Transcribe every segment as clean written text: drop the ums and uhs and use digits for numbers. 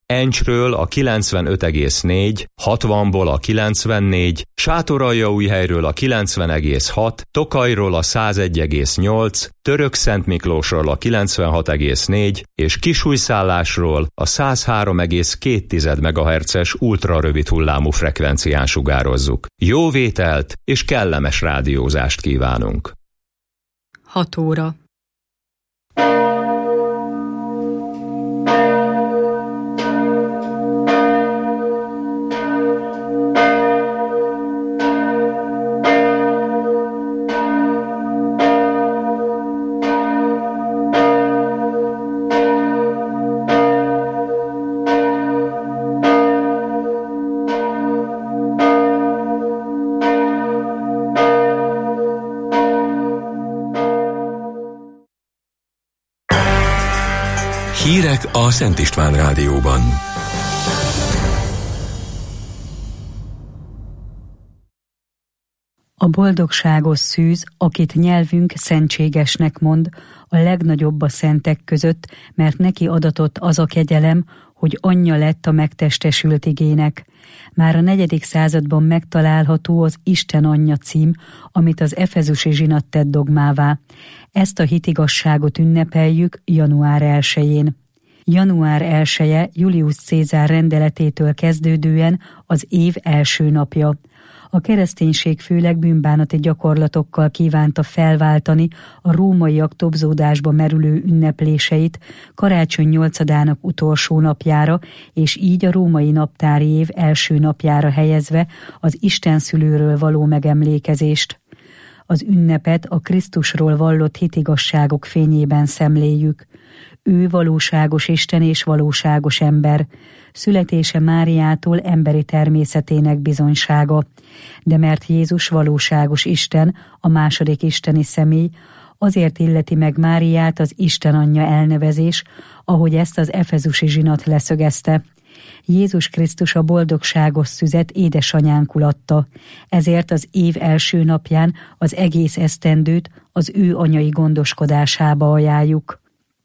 Encsről a 95,4, 60-ból a 94, Sátoraljaújhelyről a 90,6, Tokajról a 101,8, Törökszentmiklósról a 96,4 és Kisújszállásról a 103,2 MHz-es ultrarövid hullámú frekvencián sugározzuk. Jó vételt és kellemes rádiózást kívánunk! 6 óra. Hírek a Szent István Rádióban. A boldogságos szűz, akit nyelvünk szentségesnek mond, a legnagyobb a szentek között, mert neki adatott az a kegyelem, hogy anyja lett a megtestesült igének. Már a 4. században megtalálható az Isten anyja cím, amit az efezusi zsinat tett dogmává. Ezt a hitigasságot ünnepeljük január 1-jén. Január 1-je Julius Cézár rendeletétől kezdődően az év első napja. A kereszténység főleg bűnbánati gyakorlatokkal kívánta felváltani a rómaiak tobzódásba merülő ünnepléseit karácsony 8-ának utolsó napjára, és így a római naptári év első napjára helyezve az istenszülőről való megemlékezést. Az ünnepet a Krisztusról vallott hitigasságok fényében szemléljük. Ő valóságos Isten és valóságos ember. Születése Máriától emberi természetének bizonysága. De mert Jézus valóságos Isten, a második isteni személy, azért illeti meg Máriát az Isten anyja elnevezés, ahogy ezt az efezusi zsinat leszögezte. Jézus Krisztus a boldogságos szüzet édesanyánkul adta, ezért az év első napján az egész esztendőt az ő anyai gondoskodásába ajánljuk.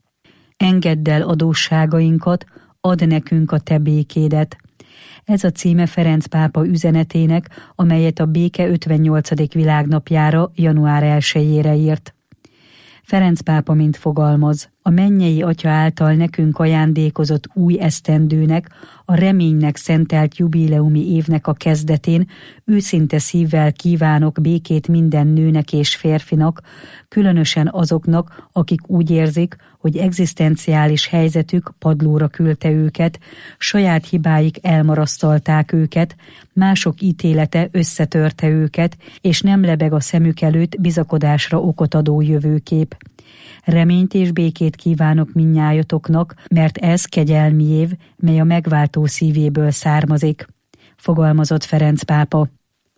Engedd el adósságainkat, add nekünk a te békédet. Ez a címe Ferenc pápa üzenetének, amelyet a béke 58. világnapjára, január 1-jére írt. Ferenc pápa mint fogalmaz: a mennyei Atya által nekünk ajándékozott új esztendőnek, a reménynek szentelt jubileumi évnek a kezdetén őszinte szívvel kívánok békét minden nőnek és férfinak, különösen azoknak, akik úgy érzik, hogy egzisztenciális helyzetük padlóra küldte őket, saját hibáik elmarasztalták őket, mások ítélete összetörte őket, és nem lebeg a szemük előtt bizakodásra okot adó jövőkép. Reményt és békét kívánok mindnyájatoknak, mert ez kegyelmi év, mely a megváltó szívéből származik, fogalmazott Ferenc pápa.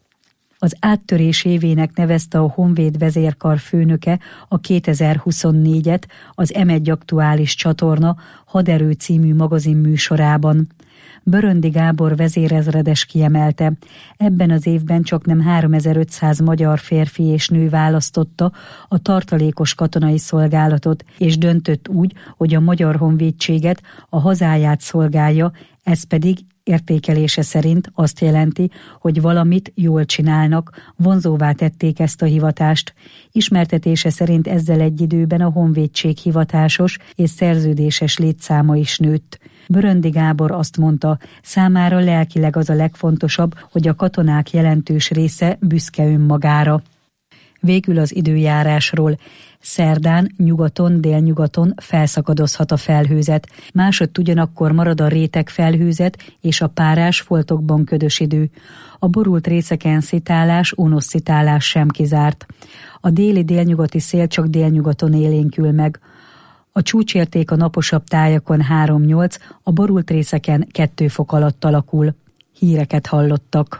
Az áttörés évének nevezte a Honvéd vezérkar főnöke a 2024-et az M1 aktuális csatorna Haderő című magazin műsorában. Böröndi Gábor vezérezredes kiemelte, ebben az évben csaknem 3500 magyar férfi és nő választotta a tartalékos katonai szolgálatot, és döntött úgy, hogy a Magyar Honvédséget, a hazáját szolgálja, ez pedig értékelése szerint azt jelenti, hogy valamit jól csinálnak, vonzóvá tették ezt a hivatást. Ismertetése szerint ezzel egy időben a honvédség hivatásos és szerződéses létszáma is nőtt. Böröndi Gábor azt mondta, számára lelkileg az a legfontosabb, hogy a katonák jelentős része büszke önmagára. Végül az időjárásról. Szerdán nyugaton, délnyugaton felszakadozhat a felhőzet, másodt ugyanakkor marad a réteg felhőzet és a párás foltokban ködös idő. A borult részeken szitálás, szitálás sem kizárt. A déli-délnyugati szél csak délnyugaton élénkül meg. A csúcsérték a naposabb tájakon 3-8, a borult részeken 2 fok alatt alakul. Híreket hallottak.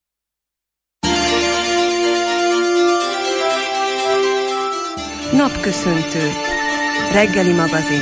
Napköszöntő. Reggeli magazin.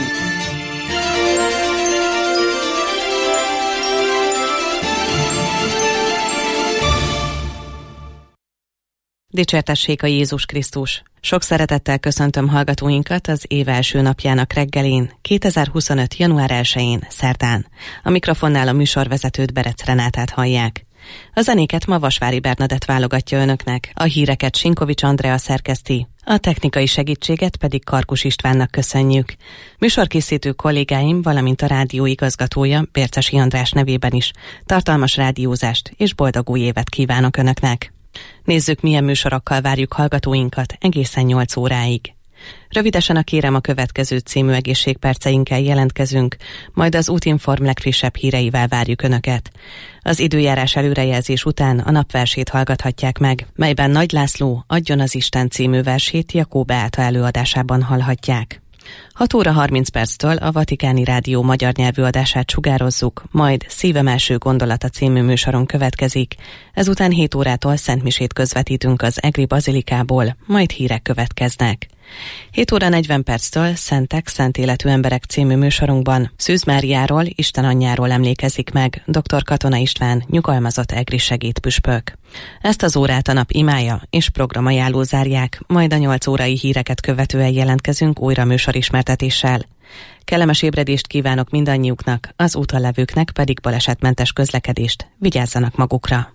Dicsértessék a Jézus Krisztus! Sok szeretettel köszöntöm hallgatóinkat az év első napjának reggelén, 2025. január 1-én, szerdán. A mikrofonnál a műsorvezetőt, Berec Renátát hallják. A zenéket ma Vasvári Bernadett válogatja önöknek, a híreket Sinkovics Andrea szerkeszti, a technikai segítséget pedig Karkus Istvánnak köszönjük. Műsorkészítő kollégáim, valamint a rádió igazgatója, Bércesi András nevében is tartalmas rádiózást és boldog új évet kívánok önöknek. Nézzük, milyen műsorokkal várjuk hallgatóinkat egészen 8 óráig. Rövidesen a Kérem a következő című egészségperceinkkel jelentkezünk, majd az Útinform legfrissebb híreivel várjuk önöket. Az időjárás előrejelzés után a napversét hallgathatják meg, melyben Nagy László Adjon az Isten című versét Jakó Beáta előadásában hallhatják. 6 óra 30 perctől a Vatikáni Rádió magyar nyelvű adását sugározzuk, majd Szívem első gondolata című műsoron következik. Ezután 7 órától szentmisét közvetítünk az Egri Bazilikából, majd hírek következnek. 7 óra 40 perctől Szentek, Szent Életű Emberek című műsorunkban Szűz Máriáról, Isten anyjáról emlékezik meg dr. Katona István, nyugalmazott egri segédpüspök. Ezt az órát a nap imája és programajánló zárják, majd a 8 órai híreket követően jelentkezünk újra műsorismertetéssel. Kellemes ébredést kívánok mindannyiuknak, az úton levőknek pedig balesetmentes közlekedést. Vigyázzanak magukra!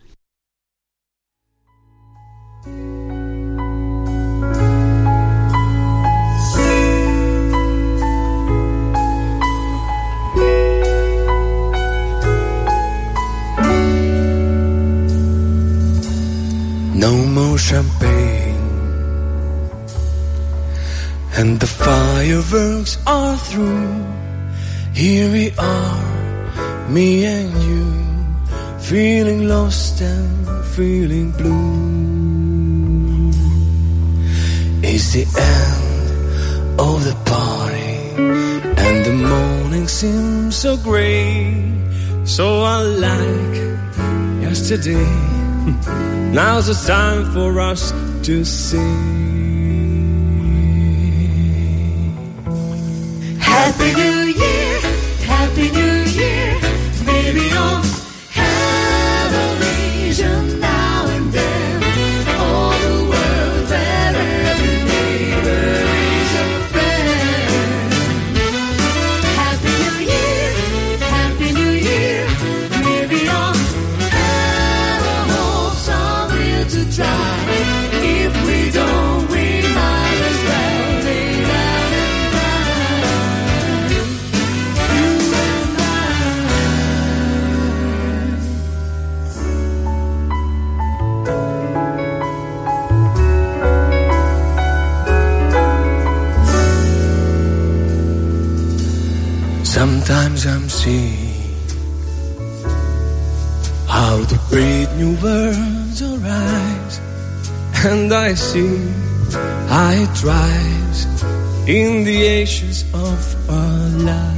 No more champagne, and the fireworks are through. Here we are, me and you, feeling lost and feeling blue. It's the end of the party, and the morning seems so grey, so unlike yesterday. Now's the time for us to sing. Happy New Year, Happy New Year. Maybe you'll have a vision now and then. All the world where every neighbor is a friend. Happy New Year, Happy New Year. Maybe you'll to try. If we don't, we might as well lay down and die. You and I. Sometimes I'm seeing how the great new worlds arise, and I see how it thrives in the ashes of our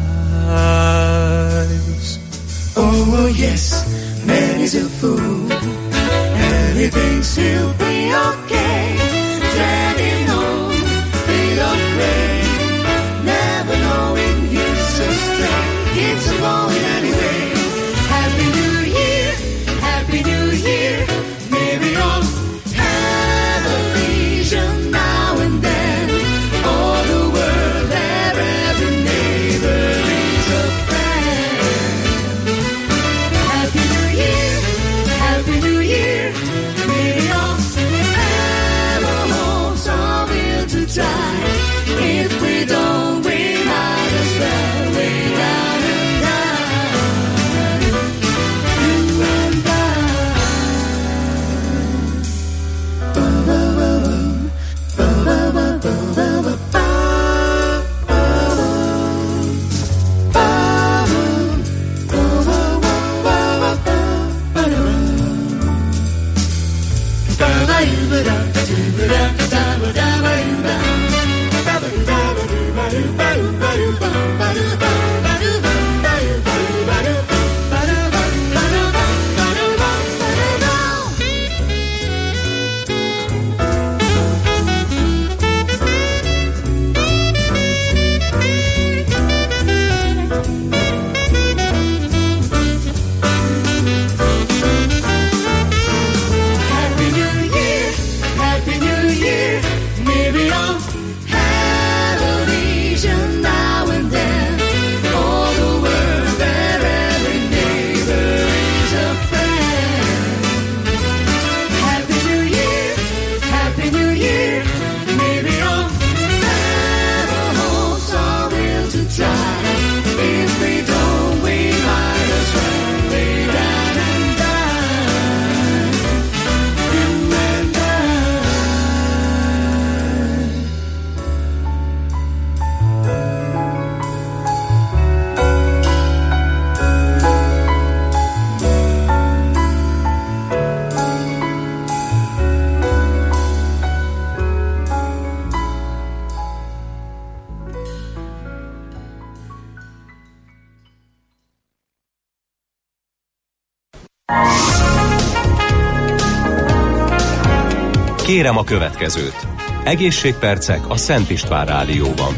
lives. Oh yes, man is a fool, and he thinks he'll be okay, dragging home feet of rain, never knowing he's astray, keeps him going anyway. Happy New Year, Happy New Year. Maybe you'll have a vision now and then. All the world where every neighbor is a friend. Happy New Year, Happy New Year. Maybe you'll have Kérem a következőt. Egészségpercek a Szent István Rádióban.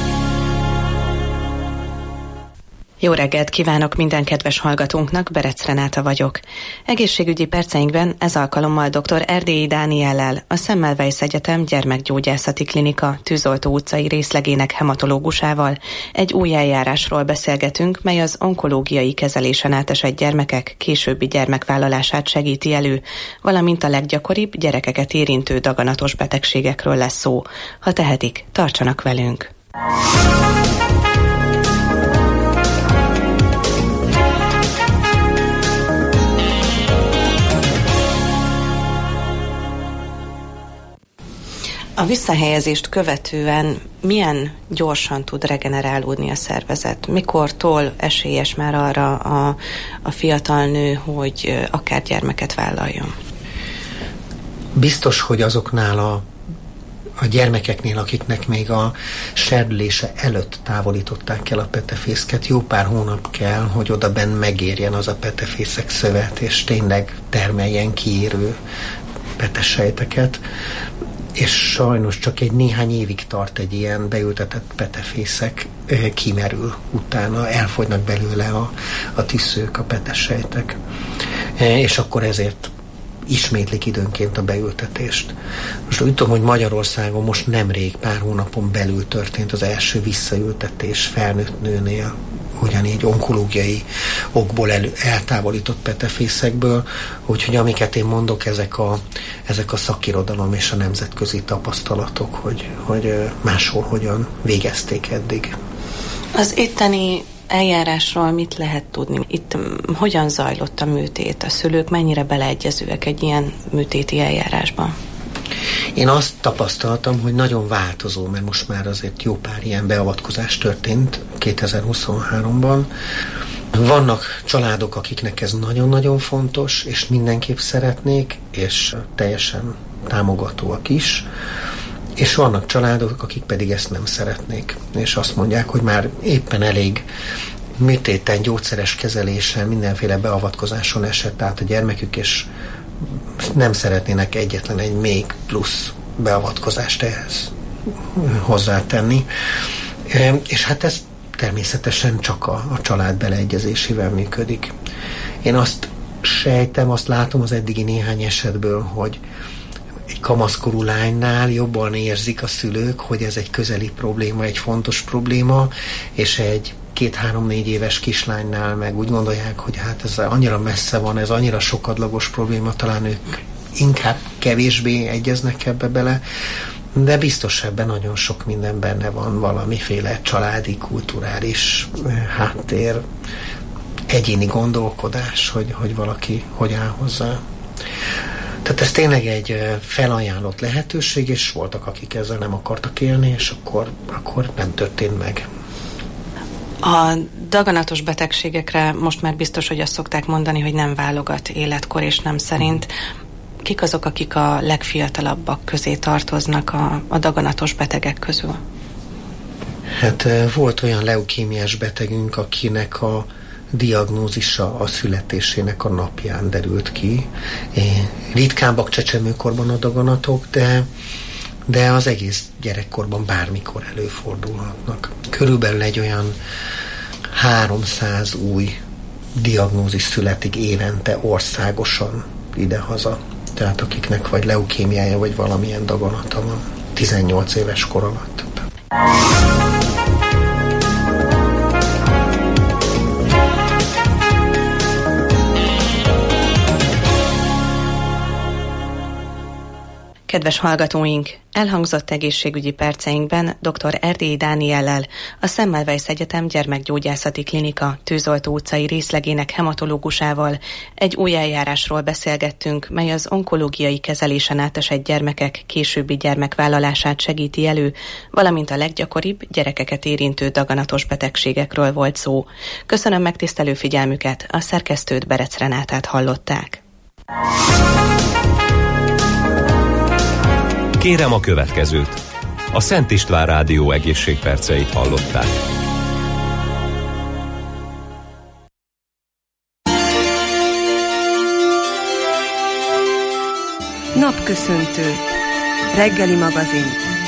Jó reggelt kívánok minden kedves hallgatónknak, Berec Renáta vagyok. Egészségügyi perceinkben ez alkalommal dr. Erdélyi Dániellel, a Semmelweis Egyetem Gyermekgyógyászati Klinika Tűzoltó utcai részlegének hematológusával egy új eljárásról beszélgetünk, mely az onkológiai kezelésen átesett gyermekek későbbi gyermekvállalását segíti elő, valamint a leggyakoribb gyerekeket érintő daganatos betegségekről lesz szó. Ha tehetik, tartsanak velünk! A visszahelyezést követően milyen gyorsan tud regenerálódni a szervezet? Mikortól esélyes már arra a fiatal nő, hogy akár gyermeket vállaljon? Biztos, hogy azoknál a gyermekeknél, akiknek még a serdülése előtt távolították el a petefészket, jó pár hónap kell, hogy oda benn megérjen az a petefészek szövet, és tényleg termeljen kiérő petesejteket. És sajnos csak egy néhány évig tart egy ilyen beültetett petefészek, kimerül utána, elfogynak belőle a tüsszők, a petesejtek. És akkor ezért ismétlik időnként a beültetést. Most úgy tudom, hogy Magyarországon most nemrég, pár hónapon belül történt az első visszaültetés felnőtt nőnél, ugyanígy onkológiai okból eltávolított petefészekből, úgyhogy amiket én mondok, ezek a szakirodalom és a nemzetközi tapasztalatok, hogy máshol hogyan végezték eddig. Az itteni eljárásról mit lehet tudni? Itt hogyan zajlott a műtét? A szülők mennyire beleegyezőek egy ilyen műtéti eljárásban? Én azt tapasztaltam, hogy nagyon változó, mert most már azért jó pár ilyen beavatkozás történt 2023-ban. Vannak családok, akiknek ez nagyon-nagyon fontos, és mindenképp szeretnék, és teljesen támogatóak is. És vannak családok, akik pedig ezt nem szeretnék, és azt mondják, hogy már éppen elég műtéten, gyógyszeres kezelésen, mindenféle beavatkozáson esett át a gyermekük, és nem szeretnének egyetlen egy még plusz beavatkozást ehhez hozzátenni. És hát ez természetesen csak a család beleegyezésével működik. Én azt sejtem, azt látom az eddigi néhány esetből, hogy egy kamaszkorú lánynál jobban érzik a szülők, hogy ez egy közeli probléma, egy fontos probléma, és egy 2-3-4 éves kislánynál meg úgy gondolják, hogy hát ez annyira messze van, ez annyira sokadlagos probléma, talán ők inkább kevésbé egyeznek ebbe bele, de biztos ebben nagyon sok minden benne van, valamiféle családi, kulturális háttér, egyéni gondolkodás, hogy valaki hogy áll hozzá. Tehát ez tényleg egy felajánlott lehetőség, és voltak, akik ezzel nem akartak élni, és akkor nem történt meg. A daganatos betegségekre most már biztos, hogy azt szokták mondani, hogy nem válogat életkor és nem szerint. Kik azok, akik a legfiatalabbak közé tartoznak a daganatos betegek közül? Hát volt olyan leukémiás betegünk, akinek a diagnózisa a születésének a napján derült ki. Ritkábbak csecsemőkorban a daganatok, de az egész gyerekkorban bármikor előfordulhatnak. Körülbelül egy olyan 300 új diagnózis születik évente országosan idehaza. Tehát akiknek vagy leukémiája, vagy valamilyen daganata van 18 éves kor alatt. Kedves hallgatóink, elhangzott egészségügyi perceinkben dr. Erdélyi Dániellel, a Semmelweis Egyetem Gyermekgyógyászati Klinika Tűzoltó utcai részlegének hematológusával egy új eljárásról beszélgettünk, mely az onkológiai kezelésen átesett gyermekek későbbi gyermekvállalását segíti elő, valamint a leggyakoribb gyerekeket érintő daganatos betegségekről volt szó. Köszönöm megtisztelő figyelmüket, a szerkesztőt, Berec Renátát hallották. Kérem a következőt. A Szent István Rádió egészségperceit hallották. Napköszöntő. Reggeli magazin.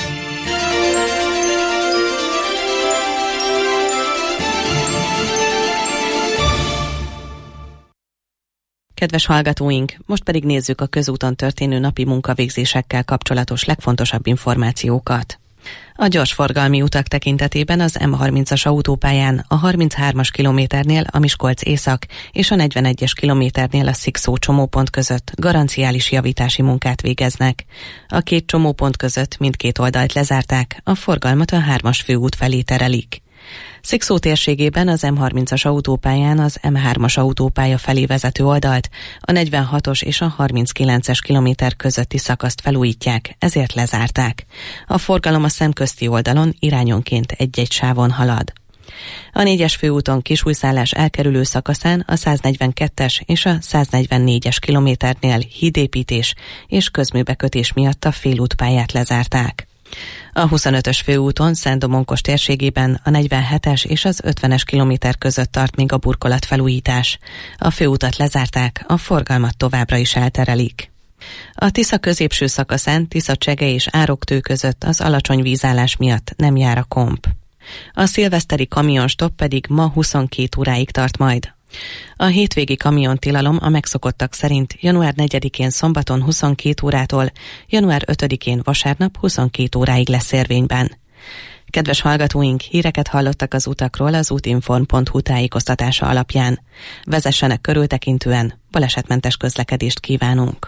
Kedves hallgatóink, most pedig nézzük a közúton történő napi munkavégzésekkel kapcsolatos legfontosabb információkat. A gyorsforgalmi utak tekintetében az M30-as autópályán a 33-as kilométernél a Miskolc észak és a 41-es kilométernél a Szikszó csomópont között garanciális javítási munkát végeznek. A két csomópont között mindkét oldalt lezárták, a forgalmat a 3-as főút felé terelik. Szikszó térségében az M30-as autópályán az M3-as autópálya felé vezető oldalt, a 46-os és a 39-es kilométer közötti szakaszt felújítják, ezért lezárták. A forgalom a szemközti oldalon irányonként egy-egy sávon halad. A 4-es főúton Kisújszállás elkerülő szakaszán a 142-es és a 144-es kilométernél hídépítés és közműbekötés miatt a félútpályát lezárták. A 25-ös főúton Szent-Domonkos térségében a 47-es és az 50-es kilométer között tart még a burkolatfelújítás. A főutat lezárták, a forgalmat továbbra is elterelik. A Tisza középső szakaszán Tisza-Csege és Ároktő között az alacsony vízállás miatt nem jár a komp. A szilveszteri kamionstopp pedig ma 22 óráig tart majd. A hétvégi kamiontilalom a megszokottak szerint január 4-én szombaton 22 órától, január 5-én vasárnap 22 óráig lesz érvényben. Kedves hallgatóink, híreket hallottak az utakról az útinform.hu tájékoztatása alapján. Vezessenek körültekintően, balesetmentes közlekedést kívánunk!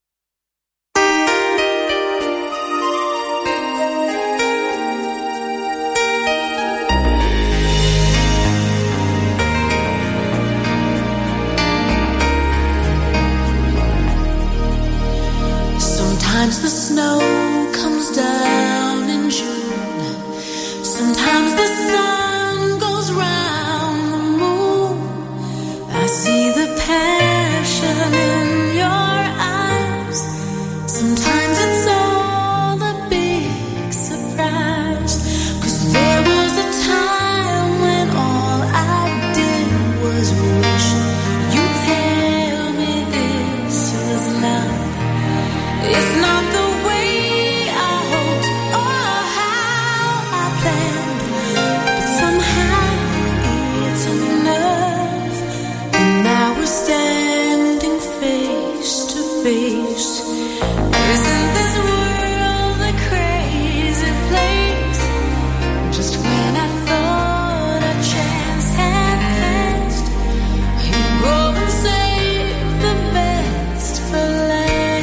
Sometimes the snow comes down in June. Sometimes the sun goes round the moon. I see the passion in your eyes. Sometimes it's all a big surprise. 'Cause there was a time when all I did was wish you'd tell me this is love. It's not the way I hoped or how I planned, but somehow it's enough. And now we're standing face to face. Isn't this world a crazy place? Just when I thought a chance had passed, you go and save the best for last.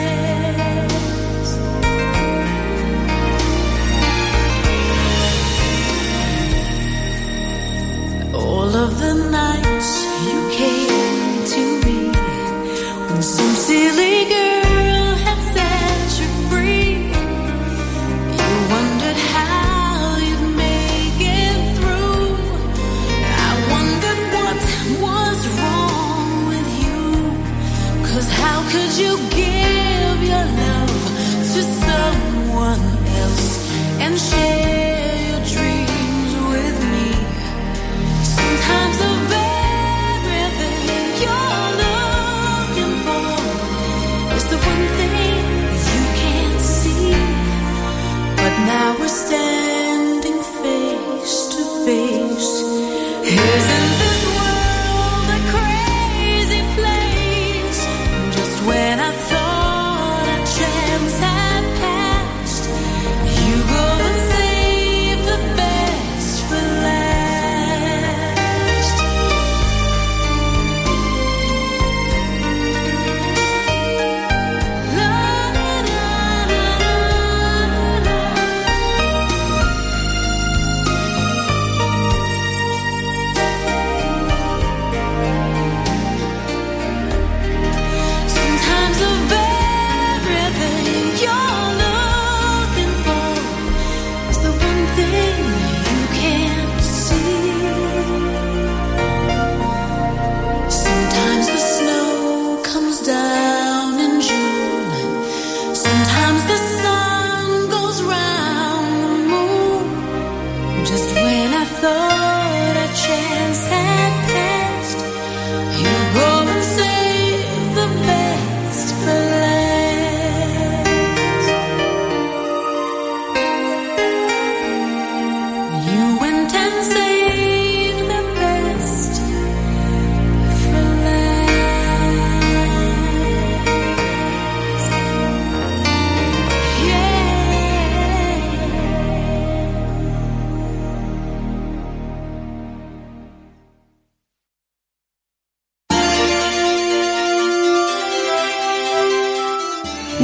All of the nights you came to me when some silly girl had set you free. You wondered how you'd make it through. I wondered what was wrong with you. 'Cause how could you give your love to someone else and share your dreams with me? Sometimes the very thing you're looking for is the one thing you can't see. But now we're standing face to face. Isn't this world a crazy place? Just when I thought a chance had passed, you go and save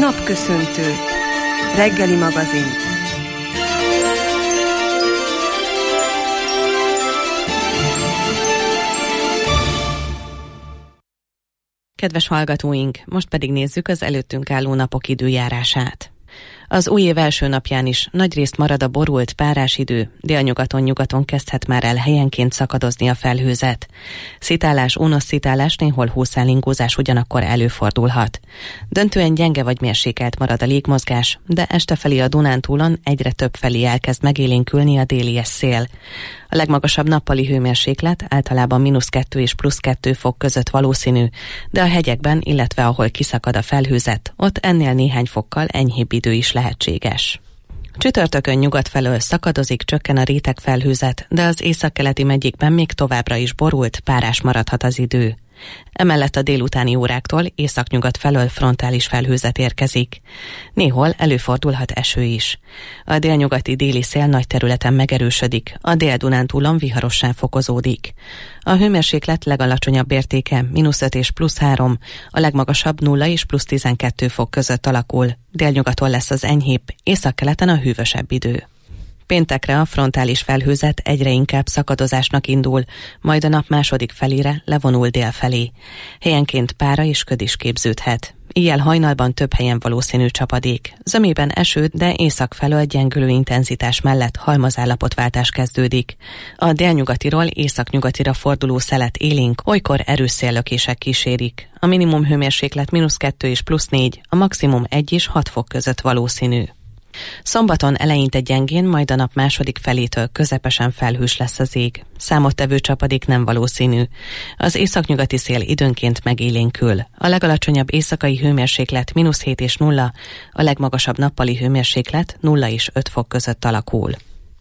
Napköszöntő. Reggeli magazin. Kedves hallgatóink, most pedig nézzük az előttünk álló napok időjárását. Az új év első napján is nagyrészt marad a borult, párás idő, délnyugaton-nyugaton kezdhet már el helyenként szakadozni a felhőzet. Szitálás, ónosszitálás, néhol hószálingózás ugyanakkor előfordulhat. Döntően gyenge vagy mérsékelt marad a légmozgás, de estefelé a Dunántúlon egyre több felé elkezd megélénkülni a délies szél. A legmagasabb nappali hőmérséklet általában -2 és +2 fok között valószínű, de a hegyekben, illetve ahol kiszakad a felhőzet, ott ennél néhány fokkal enyhébb idő is lehetséges. Csütörtökön nyugat felől szakadozik, csökken a rétegfelhőzet, de az északkeleti megyékben még továbbra is borult, párás maradhat az idő. Emellett a délutáni óráktól északnyugat felől frontális felhőzet érkezik. Néhol előfordulhat eső is. A délnyugati déli szél nagy területen megerősödik, a Dél-Dunántúlon viharossá fokozódik. A hőmérséklet legalacsonyabb értéke -5 és +3, a legmagasabb 0 és +12 fok között alakul. Délnyugaton lesz az enyhébb, északkeleten a hűvösebb idő. Péntekre a frontális felhőzet egyre inkább szakadozásnak indul, majd a nap második felére levonul dél felé. Helyenként pára és köd is képződhet. Éjjel hajnalban több helyen valószínű csapadék. Zömében eső, de észak felől gyengülő intenzitás mellett halmazállapotváltás kezdődik. A délnyugatiról északnyugatira forduló szelet élénk, olykor erős széllökések kísérik. A minimum hőmérséklet -2 és +4, a maximum 1 és 6 fok között valószínű. Szombaton eleinte gyengén, majd a nap második felétől közepesen felhős lesz az ég. Számottevő csapadék nem valószínű. Az északnyugati szél időnként megélénkül. A legalacsonyabb éjszakai hőmérséklet -7 és 0, a legmagasabb nappali hőmérséklet 0 és 5 fok között alakul.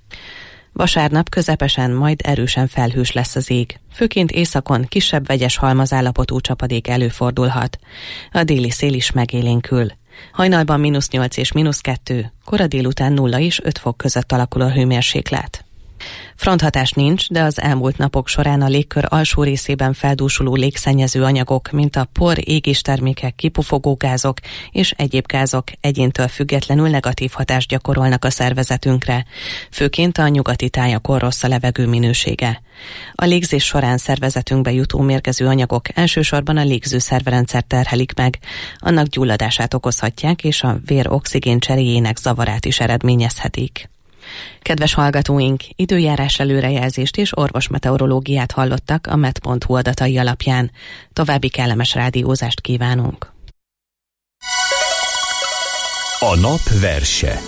Vasárnap közepesen, majd erősen felhős lesz az ég. Főként északon kisebb vegyes halmazállapotú csapadék előfordulhat. A déli szél is megélénkül. Hajnalban -8 és -2, kora délután 0 és 5 fok között alakul a hőmérséklet. Fronthatás nincs, de az elmúlt napok során a légkör alsó részében feldúsuló légszennyező anyagok, mint a por, égéstermékek, kipufogó gázok és egyéb gázok egyéntől függetlenül negatív hatást gyakorolnak a szervezetünkre. Főként a nyugati tájakon rossz a levegő minősége. A légzés során szervezetünkbe jutó mérgező anyagok elsősorban a légzőszervrendszert terhelik meg, annak gyulladását okozhatják, és a vér oxigén cseréjének zavarát is eredményezhetik. Kedves hallgatóink, időjárás előrejelzést és orvosmeteorológiát hallottak a met.hu adatai alapján. További kellemes rádiózást kívánunk. A nap verse.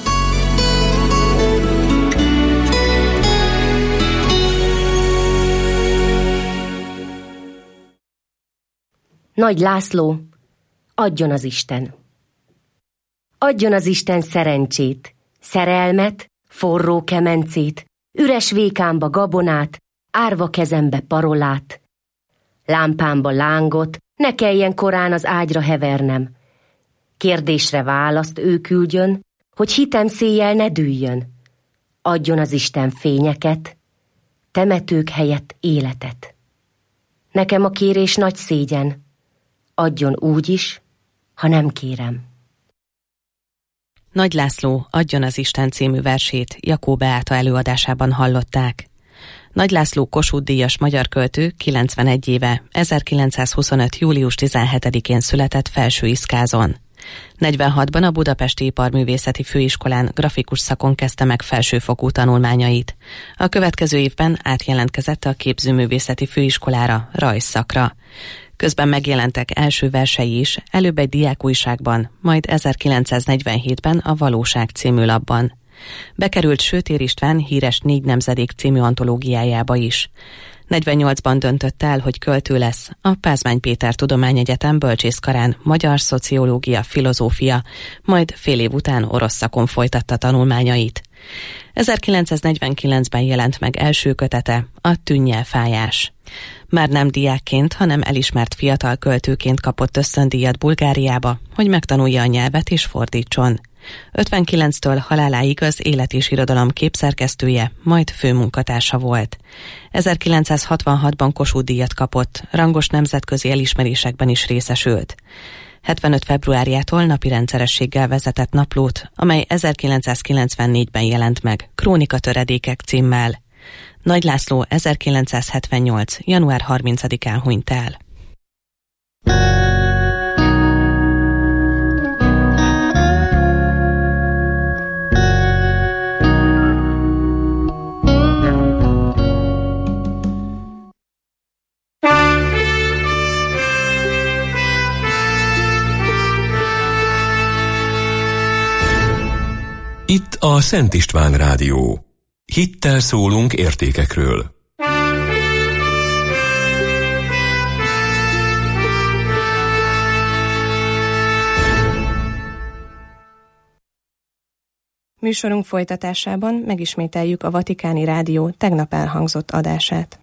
Nagy László, adjon az Isten! Adjon az Isten szerencsét, szerelmet, forró kemencét, üres vékámba gabonát, árva kezembe parolát. Lámpámba lángot, ne kelljen korán az ágyra hevernem. Kérdésre választ ő küldjön, hogy hitem széjjel ne dűljön. Adjon az Isten fényeket, temetők helyett életet. Nekem a kérés nagy szégyen, adjon úgy is, ha nem kérem. Nagy László, adjon az Isten című versét Jakó Beáta előadásában hallották. Nagy László Kossuth-díjas magyar költő, 91 éve, 1925. július 17-én született Felsőiszkázon. 46-ban a Budapesti Iparművészeti Főiskolán grafikus szakon kezdte meg felsőfokú tanulmányait. A következő évben átjelentkezett a Képzőművészeti Főiskolára, rajzszakra. Közben megjelentek első versei is, előbb egy diákújságban, majd 1947-ben a Valóság című lapban. Bekerült Sötér István híres 4 nemzedék című antológiájába is. 48-ban döntött el, hogy költő lesz, a Pázmány Péter Tudományegyetem bölcsészkarán magyar szociológia, filozófia, majd fél év után orosz szakon folytatta tanulmányait. 1949-ben jelent meg első kötete, a Tűnnyelfájás. Már nem diákként, hanem elismert fiatal költőként kapott ösztöndíjat Bulgáriába, hogy megtanulja a nyelvet és fordítson. 59-től haláláig az Élet és Irodalom képszerkesztője, majd főmunkatársa volt. 1966-ban Kossuth-díjat kapott, rangos nemzetközi elismerésekben is részesült. 75 februárjától napi rendszerességgel vezetett naplót, amely 1994-ben jelent meg Krónika töredékek címmel. Nagy László 1978. január 30-án hunyt el. Itt a Szent István Rádió. Hittel szólunk értékekről. Műsorunk folytatásában megismételjük a Vatikáni Rádió tegnap elhangzott adását.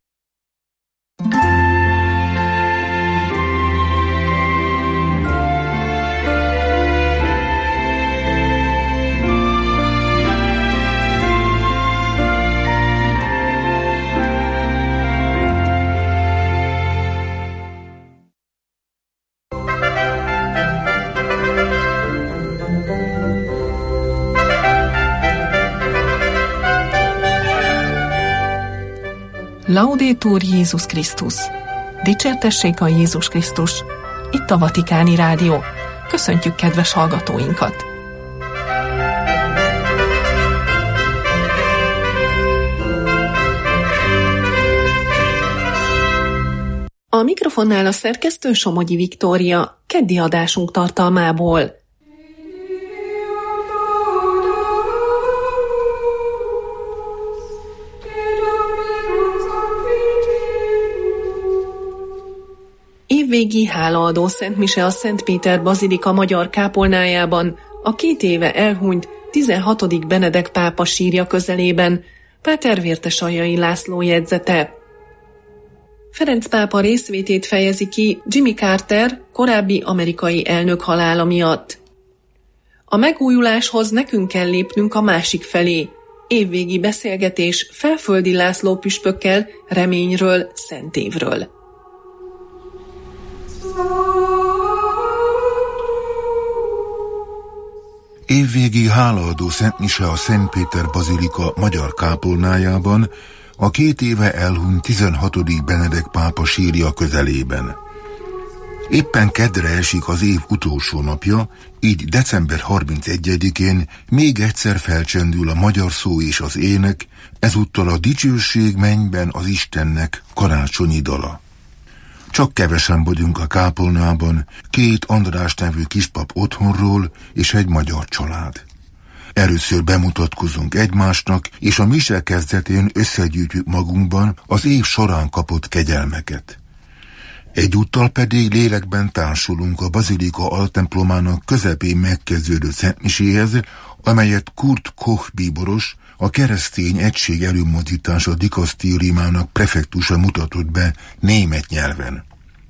Laudetur Jézus Krisztus! Dicsértessék a Jézus Krisztus! Itt a Vatikáni Rádió. Köszöntjük kedves hallgatóinkat! A mikrofonnál a szerkesztő Somogyi Viktória, keddi adásunk tartalmából. Évvégi hálaadó szentmise a Szent Péter Bazilika magyar kápolnájában, a 2 éve elhunyt 16. Benedek pápa sírja közelében, Páter Vértesaljai László jegyzete. Ferenc pápa részvétét fejezi ki Jimmy Carter, korábbi amerikai elnök halála miatt. A megújuláshoz nekünk kell lépnünk a másik felé. Évvégi beszélgetés Felföldi László püspökkel reményről, szentévről. Évvégi hálaadó szentmise a Szent Péter Bazilika magyar kápolnájában, a 2 éve elhunyt 16. Benedek pápa sírja közelében. Éppen keddre esik az év utolsó napja, így december 31-én még egyszer felcsendül a magyar szó és az ének, ezúttal a dicsőség mennyben az Istennek karácsonyi dala. Csak kevesen vagyunk a kápolnában, 2 András nevű kispap otthonról és egy magyar család. Először bemutatkozunk egymásnak, és a mise kezdetén összegyűjtjük magunkban az év során kapott kegyelmeket. Egyúttal pedig lélekben társulunk a Bazilika altemplomának közepén megkezdődő szentmiséhez, amelyet Kurt Koch bíboros, a Keresztény Egység előmozdítása dikasztériumának prefektusa mutatott be német nyelven.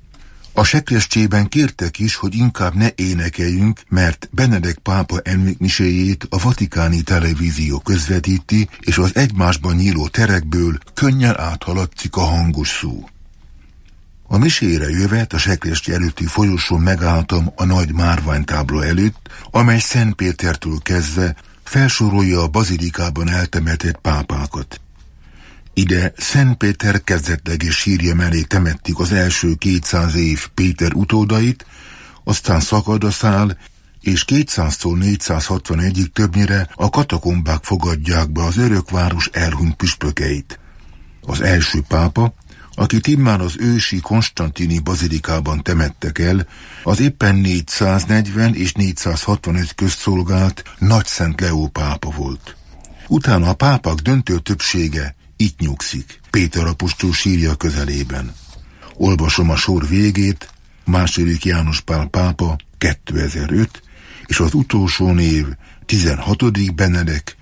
A sekrestjében kértek is, hogy inkább ne énekeljünk, mert Benedek pápa emlékmiséjét a vatikáni televízió közvetíti, és az egymásban nyíló terekből könnyen áthaladszik a hangos szó. A misére jövet a sekrestje előtti folyosón megálltam a nagy márványtábla előtt, amely Szent Pétertől kezdve felsorolja a bazilikában eltemetett pápákat. Ide Szent Péter kezdetleges sírja mellé temették az első 200 év Péter utódait, aztán szakad a szál, és 200-tól 461-ig többnyire a katakombák fogadják be az örökváros elhunyt püspökeit. Az első pápa, akit immár az ősi Konstantini bazilikában temettek el, az éppen 440 és 465 közt szolgált Nagyszent Leó pápa volt. Utána a pápák döntő többsége itt nyugszik, Péter apostol sírja közelében. Olvasom a sor végét, II. János Pál pápa 2005, és az utolsó név 16. Benedek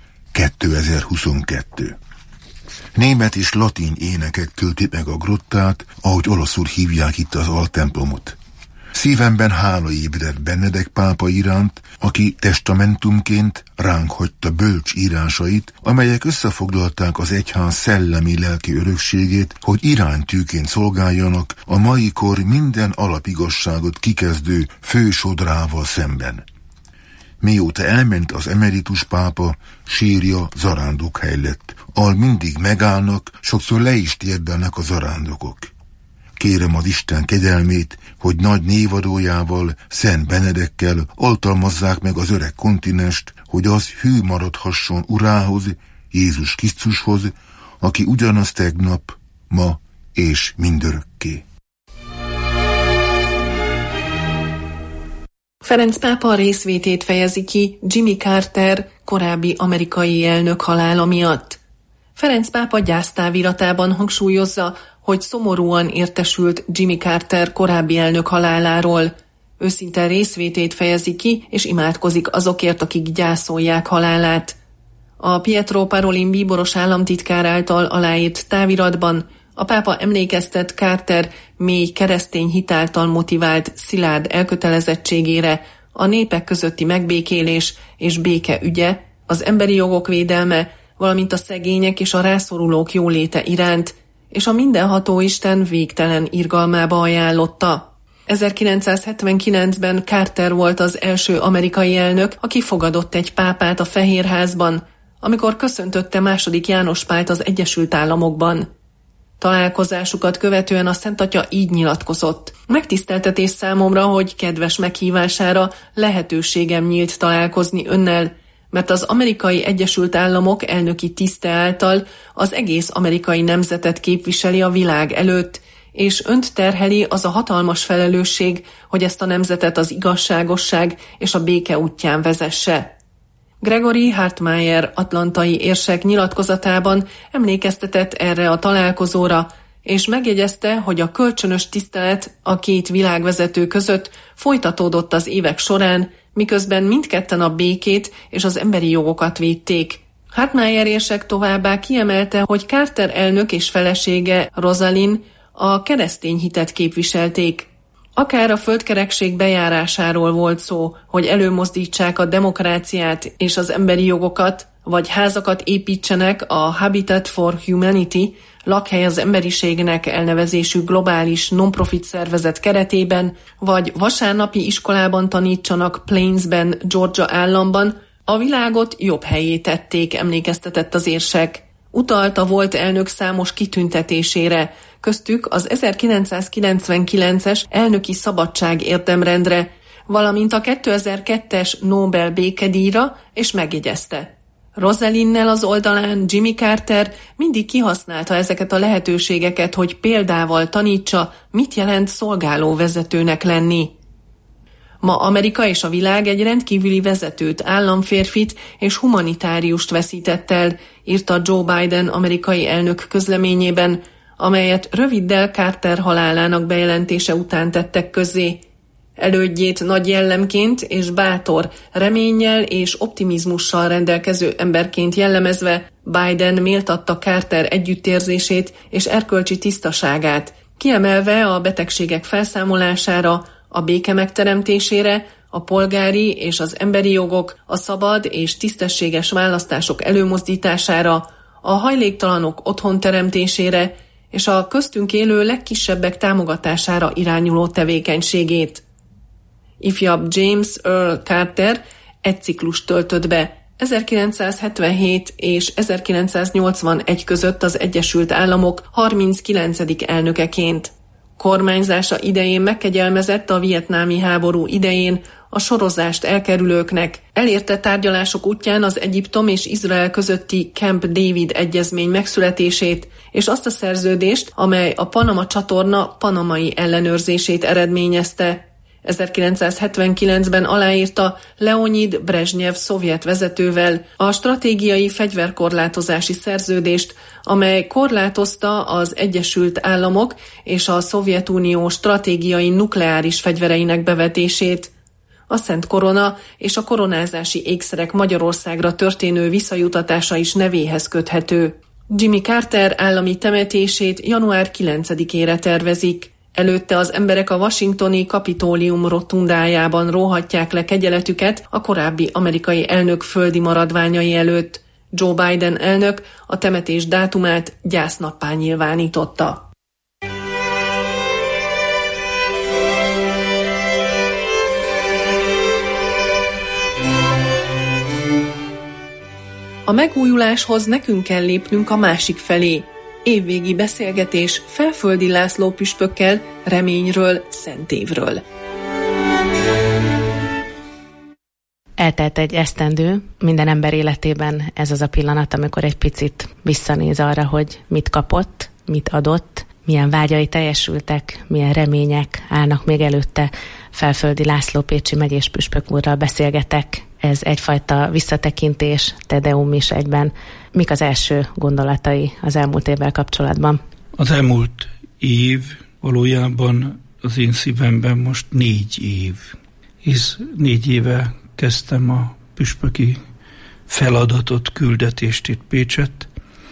2022. Német és latin énekek töltik meg a grottát, ahogy olaszul hívják itt az altemplomot. Szívemben hála ébredt Benedek pápa iránt, aki testamentumként ránk hagyta bölcs írásait, amelyek összefoglalták az egyház szellemi-lelki örökségét, hogy iránytűként szolgáljanak a mai kor minden alapigazságot kikezdő fősodrával szemben. Mióta elment az emeritus pápa, sírja zarándokhely lett, ahol mindig megállnak, sokszor le is térdelnek a zarándokok. Kérem az Isten kegyelmét, hogy nagy névadójával, Szent Benedekkel oltalmazzák meg az öreg kontinenst, hogy az hű maradhasson Urához, Jézus Krisztushoz, aki ugyanaz tegnap, ma és mindörökké. Ferenc pápa részvétét fejezi ki Jimmy Carter, korábbi amerikai elnök halála miatt. Ferenc pápa gyásztáviratában hangsúlyozza, hogy szomorúan értesült Jimmy Carter korábbi elnök haláláról. Őszinte részvétét fejezi ki, és imádkozik azokért, akik gyászolják halálát. A Pietro Parolin bíboros államtitkár által aláírt táviratban a pápa emlékeztet Carter mély keresztény hit által motivált szilárd elkötelezettségére, a népek közötti megbékélés és béke ügye, az emberi jogok védelme, valamint a szegények és a rászorulók jóléte iránt, és a mindenható Isten végtelen irgalmába ajánlotta. 1979-ben Carter volt az első amerikai elnök, aki fogadott egy pápát a Fehérházban, amikor köszöntötte II. János Pált az Egyesült Államokban. Találkozásukat követően a Szent Atya így nyilatkozott: megtiszteltetés számomra, hogy kedves meghívására lehetőségem nyílt találkozni önnel, mert az Amerikai Egyesült Államok elnöki tiszte által az egész amerikai nemzetet képviseli a világ előtt, és önt terheli az a hatalmas felelősség, hogy ezt a nemzetet az igazságosság és a béke útján vezesse. Gregory Hartmeyer atlantai érsek nyilatkozatában emlékeztetett erre a találkozóra, és megjegyezte, hogy a kölcsönös tisztelet a két világvezető között folytatódott az évek során, miközben mindketten a békét és az emberi jogokat védték. Hartmeyer érsek továbbá kiemelte, hogy Carter elnök és felesége, Rosalind, a keresztény hitet képviselték. Akár a földkerekség bejárásáról volt szó, hogy előmozdítsák a demokráciát és az emberi jogokat, vagy házakat építsenek a Habitat for Humanity, lakhely az emberiségnek elnevezésű globális non-profit szervezet keretében, vagy vasárnapi iskolában tanítsanak Plainsben, Georgia államban, a világot jobb helyé tették, emlékeztetett az érsek. Utalt a volt elnök számos kitüntetésére, köztük az 1999-es elnöki szabadság érdemrendre, valamint a 2002-es Nobel békedíjra, és megjegyezte: Rosalinnel az oldalán Jimmy Carter mindig kihasználta ezeket a lehetőségeket, hogy példával tanítsa, mit jelent szolgáló vezetőnek lenni. Ma Amerika és a világ egy rendkívüli vezetőt, államférfit és humanitáriust veszített el, írta Joe Biden amerikai elnök közleményében, amelyet röviddel Carter halálának bejelentése után tettek közzé. Elődjét nagy jellemként és bátor, reménnyel és optimizmussal rendelkező emberként jellemezve Biden méltatta Carter együttérzését és erkölcsi tisztaságát, kiemelve a betegségek felszámolására, a béke megteremtésére, a polgári és az emberi jogok, a szabad és tisztességes választások előmozdítására, a hajléktalanok otthonteremtésére és a köztünk élő legkisebbek támogatására irányuló tevékenységét. Ifjabb James Earl Carter egy ciklust töltött be, 1977 és 1981 között az Egyesült Államok 39. elnökeként. Kormányzása idején megkegyelmezett a vietnámi háború idején a sorozást elkerülőknek, elérte tárgyalások útján az Egyiptom és Izrael közötti Camp David egyezmény megszületését, és azt a szerződést, amely a Panama csatorna panamai ellenőrzését eredményezte. 1979-ben aláírta Leonid Brezsnyev szovjet vezetővel a stratégiai fegyverkorlátozási szerződést, amely korlátozta az Egyesült Államok és a Szovjetunió stratégiai nukleáris fegyvereinek bevetését. A Szent Korona és a koronázási ékszerek Magyarországra történő visszajutatása is nevéhez köthető. Jimmy Carter állami temetését január 9-ére tervezik. Előtte az emberek a washingtoni Kapitólium rotundájában róhatják le kegyeletüket a korábbi amerikai elnök földi maradványai előtt. Joe Biden elnök a temetés dátumát gyásznappá nyilvánította. A megújuláshoz nekünk kell lépnünk a másik felé. Évvégi beszélgetés Felföldi László püspökkel reményről, Szent évről. Eltelt egy esztendő, minden ember életében ez az a pillanat, amikor egy picit visszanéz arra, hogy mit kapott, mit adott, milyen vágyai teljesültek, milyen remények állnak még előtte. Felföldi László pécsi megyés püspök úrral beszélgetek. Ez egyfajta visszatekintés, tedeum is egyben. Mik az első gondolatai az elmúlt évvel kapcsolatban? Az elmúlt év valójában az én szívemben most 4 év. Hisz 4 éve kezdtem a püspöki feladatot, küldetést itt Pécsett,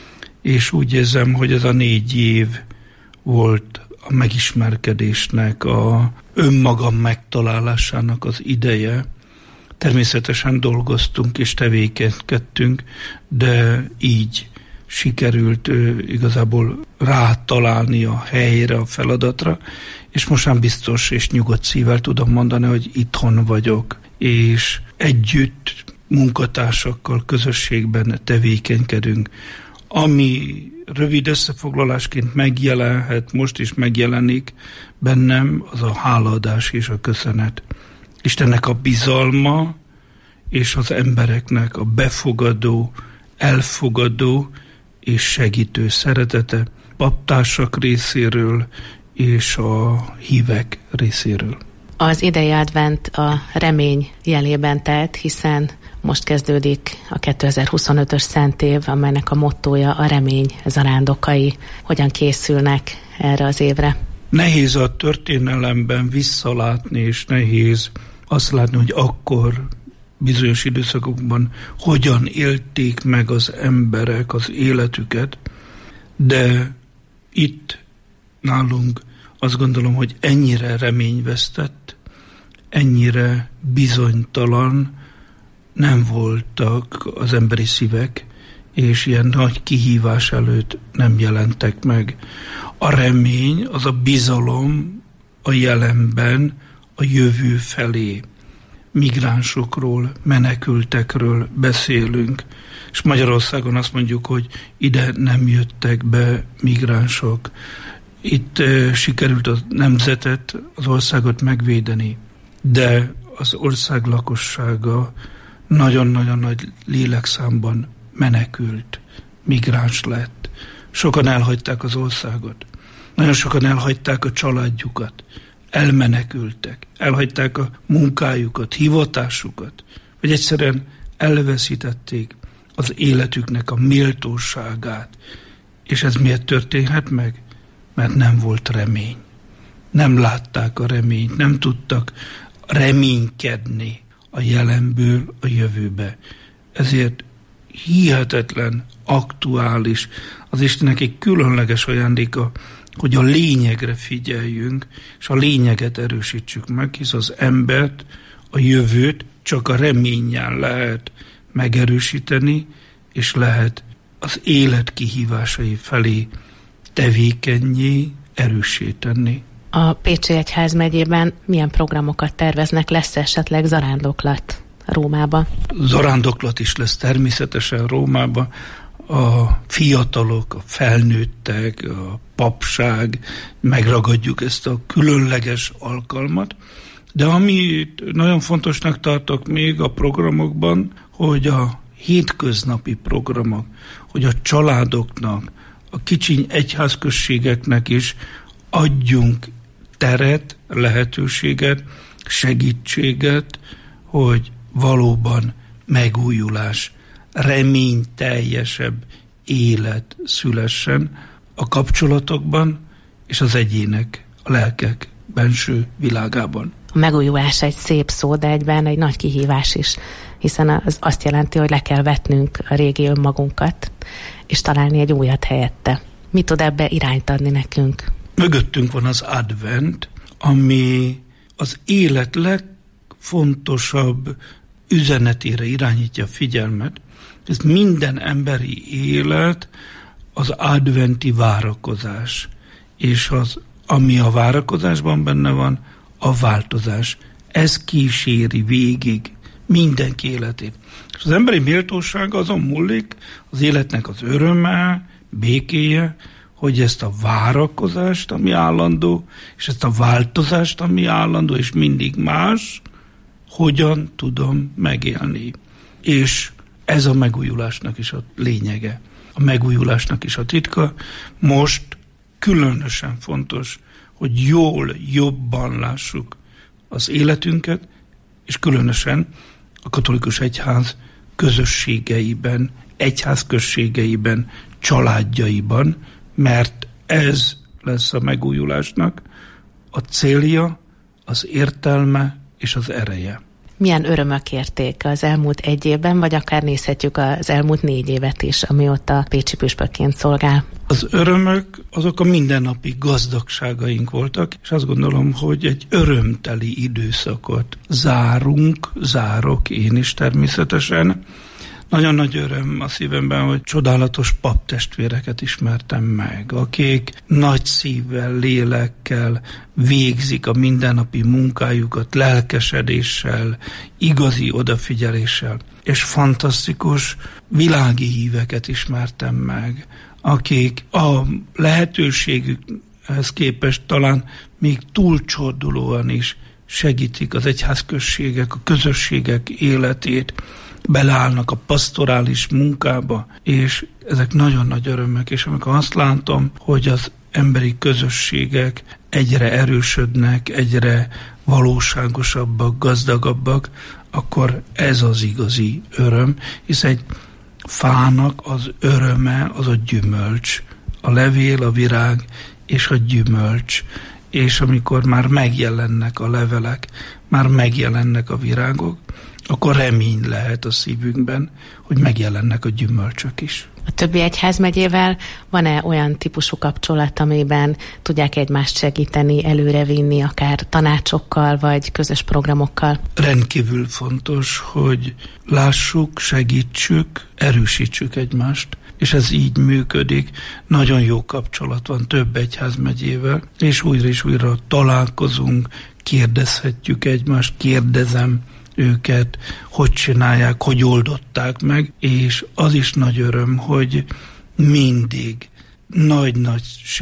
és úgy érzem, hogy ez a 4 év volt a megismerkedésnek, a önmagam megtalálásának az ideje. Természetesen dolgoztunk és tevékenykedtünk, de így sikerült igazából rátalálni a helyre, a feladatra, és most már biztos és nyugodt szívvel tudom mondani, hogy itthon vagyok, és együtt munkatársakkal, közösségben tevékenykedünk. Ami rövid összefoglalásként megjelenhet, most is megjelenik bennem, az a hálaadás és a köszönet. Istennek a bizalma és az embereknek a befogadó, elfogadó és segítő szeretete paptársak részéről és a hívek részéről. Az idei advent a remény jelében telt, hiszen most kezdődik a 2025-ös Szent év, amelynek a mottója a remény zarándokai. Hogyan készülnek erre az évre? Nehéz a történelemben visszalátni, és nehéz azt látni, hogy akkor bizonyos időszakokban hogyan élték meg az emberek az életüket, de itt nálunk azt gondolom, hogy ennyire reményvesztett, ennyire bizonytalan nem voltak az emberi szívek, és ilyen nagy kihívás előtt nem jelentek meg. A remény, az a bizalom a jelenben, a jövő felé. Migránsokról, menekültekről beszélünk, és Magyarországon azt mondjuk, hogy ide nem jöttek be migránsok. Itt sikerült a nemzetet, az országot megvédeni, de az ország lakossága nagyon-nagyon nagy lélekszámban menekült, migráns lett. Sokan elhagyták az országot, nagyon sokan elhagyták a családjukat, elmenekültek, elhagyták a munkájukat, hivatásukat, vagy egyszerűen elveszítették az életüknek a méltóságát. És ez miért történhet meg? Mert nem volt remény. Nem látták a reményt, nem tudtak reménykedni a jelenből a jövőbe. Ezért hihetetlen, aktuális, az Istennek egy különleges ajándéka, hogy a lényegre figyeljünk, és a lényeget erősítsük meg, hisz az embert, a jövőt csak a reménnyel lehet megerősíteni, és lehet az élet kihívásai felé tevékennyé, erőssé tenni. A Pécsi Egyházmegyében milyen programokat terveznek? Lesz esetleg zarándoklat Rómába? Zarándoklat is lesz természetesen Rómába. A fiatalok, a felnőttek, a papság, megragadjuk ezt a különleges alkalmat. De amit nagyon fontosnak tartok még a programokban, hogy a hétköznapi programok, hogy a családoknak, a kicsiny egyházközségeknek is adjunk teret, lehetőséget, segítséget, hogy valóban megújulás, reményteljesebb élet szülessen a kapcsolatokban és az egyének, a lelkek benső világában. A megújulás egy szép szó, de egyben egy nagy kihívás is, hiszen az azt jelenti, hogy le kell vetnünk a régi önmagunkat, és találni egy újat helyette. Mi tud ebbe irányt adni nekünk? Mögöttünk van az advent, ami az élet legfontosabb üzenetére irányítja a figyelmet. Ez minden emberi élet az adventi várakozás, és az, ami a várakozásban benne van, a változás. Ez kíséri végig mindenki életét. És az emberi méltóság azon múlik, az életnek az öröme, békéje, hogy ezt a várakozást, ami állandó, és ezt a változást, ami állandó, és mindig más, hogyan tudom megélni. És ez a megújulásnak is a lényege. A megújulásnak is a titka. Most különösen fontos, hogy jobban lássuk az életünket, és különösen a katolikus egyház közösségeiben, egyházközségeiben, családjaiban, mert ez lesz a megújulásnak a célja, az értelme és az ereje. Milyen örömök érték az elmúlt 1 évben, vagy akár nézhetjük az elmúlt 4 évet is, amióta pécsi püspökként szolgál? Az örömök azok a mindennapi gazdagságaink voltak, és azt gondolom, hogy egy örömteli időszakot zárok én is természetesen. Nagyon nagy öröm a szívemben, hogy csodálatos paptestvéreket ismertem meg, akik nagy szívvel, lélekkel végzik a mindennapi munkájukat, lelkesedéssel, igazi odafigyeléssel, és fantasztikus világi híveket ismertem meg, akik a lehetőségükhez képest talán még túlcsordulóan is segítik az egyházközségek, a közösségek életét, beleállnak a pastorális munkába, és ezek nagyon nagy örömök, és amikor azt látom, hogy az emberi közösségek egyre erősödnek, egyre valóságosabbak, gazdagabbak, akkor ez az igazi öröm, hisz egy fának az öröme az a gyümölcs, a levél, a virág és a gyümölcs, és amikor már megjelennek a levelek, már megjelennek a virágok, akkor remény lehet a szívünkben, hogy megjelennek a gyümölcsök is. A többi egyházmegyével van-e olyan típusú kapcsolat, amiben tudják egymást segíteni, előrevinni, akár tanácsokkal, vagy közös programokkal? Rendkívül fontos, hogy lássuk, segítsük, erősítsük egymást, és ez így működik. Nagyon jó kapcsolat van több egyházmegyével, és újra találkozunk, kérdezhetjük egymást, kérdezem őket, hogy csinálják, hogy oldották meg, és az is nagy öröm, hogy mindig nagy-nagy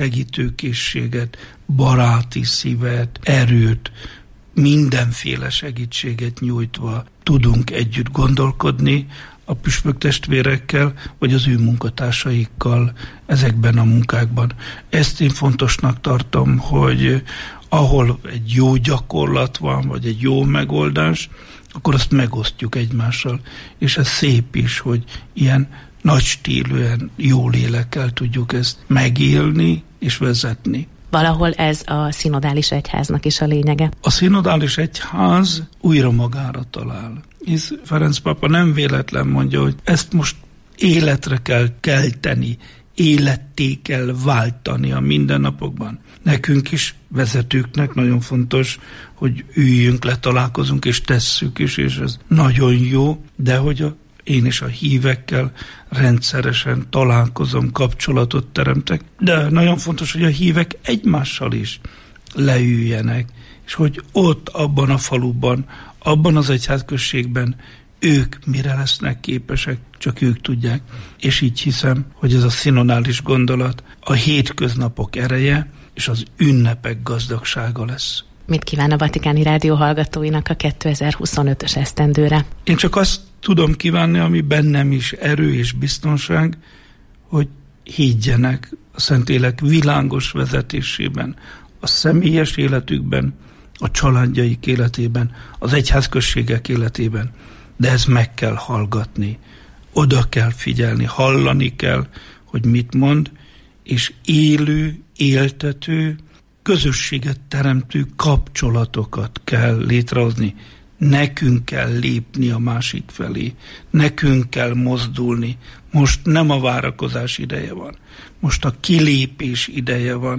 segítőkészséget, baráti szívet, erőt, mindenféle segítséget nyújtva tudunk együtt gondolkodni a püspök testvérekkel, vagy az ő munkatársaikkal ezekben a munkákban. Ezt én fontosnak tartom, hogy ahol egy jó gyakorlat van, vagy egy jó megoldás, akkor azt megosztjuk egymással, és ez szép is, hogy ilyen nagy stílűen, jó lélekkel tudjuk ezt megélni és vezetni. Valahol ez a szinodális egyháznak is a lényege. A szinodális egyház újra magára talál. Hisz Ferenc pápa nem véletlen mondja, hogy ezt most életre kell kelteni, életté kell váltani a mindennapokban. Nekünk is, vezetőknek nagyon fontos, hogy üljünk le, találkozunk és tesszük is, és ez nagyon jó, de hogy én is a hívekkel rendszeresen találkozom, kapcsolatot teremtek, de nagyon fontos, hogy a hívek egymással is leüljenek, és hogy ott, abban a faluban, abban az egyházközségben ők mire lesznek képesek, csak ők tudják. És így hiszem, hogy ez a szinodális gondolat a hétköznapok ereje és az ünnepek gazdagsága lesz. Mit kíván a Vatikáni Rádió hallgatóinak a 2025-ös esztendőre? Én csak azt tudom kívánni, ami bennem is erő és biztonság, hogy higgyenek a Szentlélek világos vezetésében, a személyes életükben, a családjaik életében, az egyházközségek életében, de ezt meg kell hallgatni, oda kell figyelni, hallani kell, hogy mit mond, és élő, éltető, közösséget teremtő kapcsolatokat kell létrehozni. Nekünk kell lépni a másik felé, nekünk kell mozdulni. Most nem a várakozás ideje van, most a kilépés ideje van,